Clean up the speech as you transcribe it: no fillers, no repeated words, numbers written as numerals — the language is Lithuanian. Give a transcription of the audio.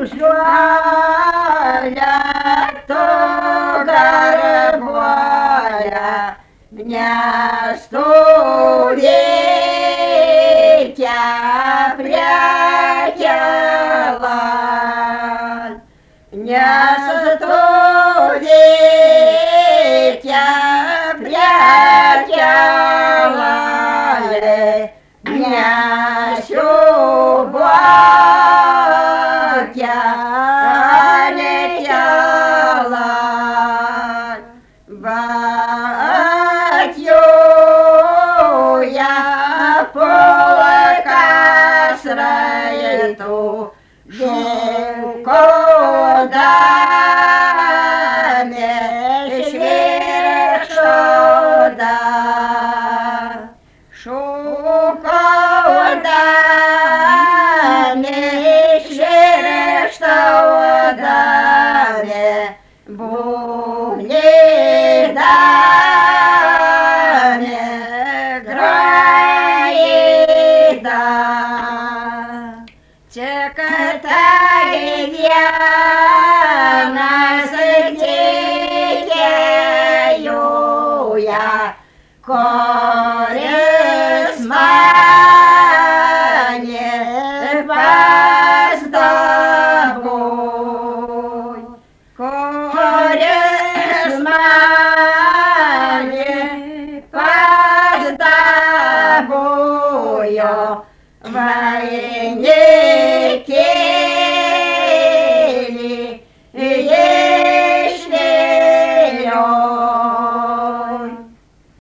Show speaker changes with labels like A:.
A: žuolę, tu garbuolę, nestovėkia prie kelo, nestovėkia prie kelo, nesiūbuokia nekelo. Atjoja pulkas raitų, šūkaudami švirkštauda, šūkaudami švirkštaudami, būgnydami graidą. Tik tai vienas tikėjoja, kuris mane pastaboj, kuris mane pasdabojo, vainikė.